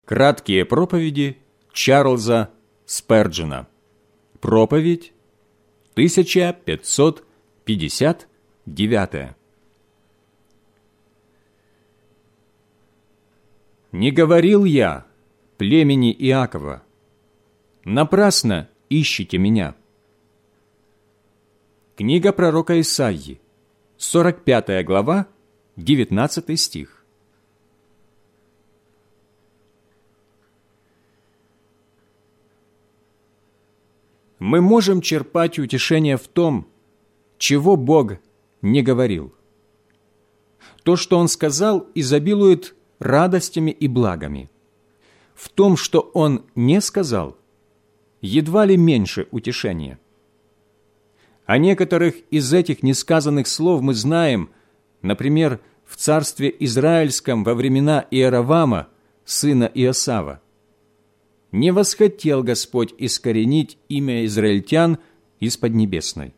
Краткие проповеди Чарльза Сперджена. Проповедь 1559. «Не говорил я племени Иакова, напрасно ищите меня». Книга пророка Исаии, 45 глава, 19 стих. Мы можем черпать утешение в том, чего Бог не говорил. То, что Он сказал, изобилует радостями и благами. В том, что Он не сказал, едва ли меньше утешения. О некоторых из этих несказанных слов мы знаем, например, в царстве Израильском во времена Иеровама, сына Иосава. «Не восхотел Господь искоренить имя израильтян из Поднебесной».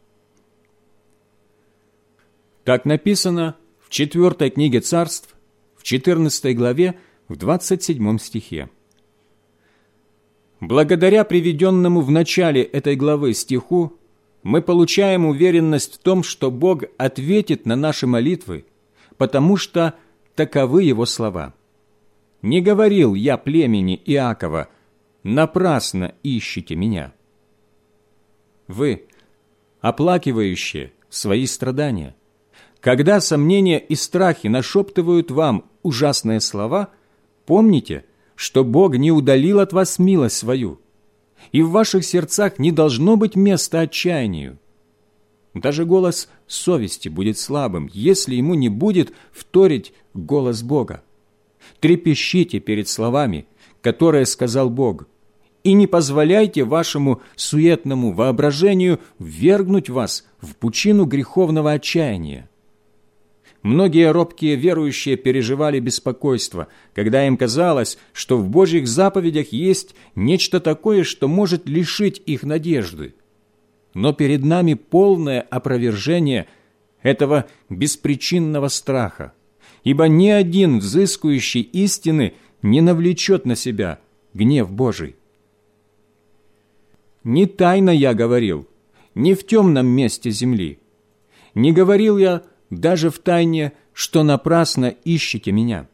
Так написано в 4 книге Царств, в 14 главе, в 27 стихе. Благодаря приведенному в начале этой главы стиху мы получаем уверенность в том, что Бог ответит на наши молитвы, потому что таковы Его слова. «Не говорил я племени Иакова, напрасно ищите меня». Вы, оплакивающие свои страдания, когда сомнения и страхи нашептывают вам ужасные слова, помните, что Бог не удалил от вас милость свою, и в ваших сердцах не должно быть места отчаянию. Даже голос совести будет слабым, если ему не будет вторить голос Бога. Трепещите перед словами, которые сказал Бог, и не позволяйте вашему суетному воображению ввергнуть вас в пучину греховного отчаяния. Многие робкие верующие переживали беспокойство, когда им казалось, что в Божьих заповедях есть нечто такое, что может лишить их надежды. Но перед нами полное опровержение этого беспричинного страха, ибо ни один взыскующий истины не навлечет на себя гнев Божий. Не тайно я говорил, не в темном месте земли. Не говорил я даже в тайне, что напрасно ищете меня.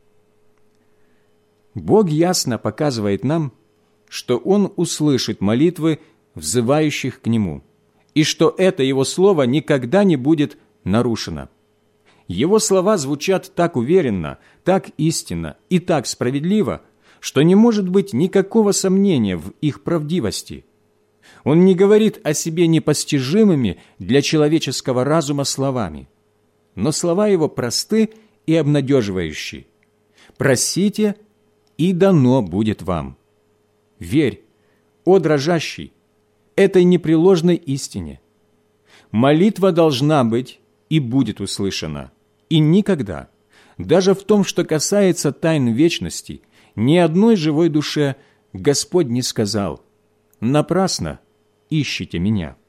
Бог ясно показывает нам, что Он услышит молитвы взывающих к Нему, и что это Его Слово никогда не будет нарушено. Его слова звучат так уверенно, так истинно и так справедливо, что не может быть никакого сомнения в их правдивости. Он не говорит о себе непостижимыми для человеческого разума словами, но слова Его просты и обнадеживающие. «Просите, и дано будет вам». Верь, о дрожащий, этой непреложной истине. Молитва должна быть и будет услышана, и никогда, даже в том, что касается тайн вечности, ни одной живой душе Господь не сказал: «Напрасно ищите меня».